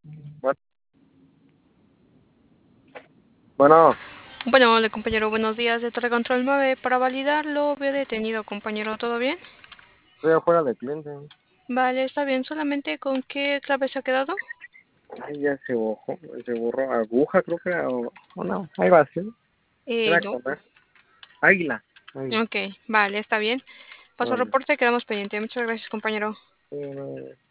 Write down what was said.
Bueno, bueno, Bueno, hola compañero, buenos días de Telecontrol 9. Para validarlo, veo detenido, compañero, ¿todo bien? estoy afuera del cliente. Vale, está bien, solamente con qué clave se ha quedado. Ay, ya se borró. Aguja, creo que era. O no, ahí va, sí. Era No. comer. Águila. Águila. Ok, vale, está bien. Paso Vale. reporte, quedamos pendientes. Muchas gracias, compañero. Sí, no,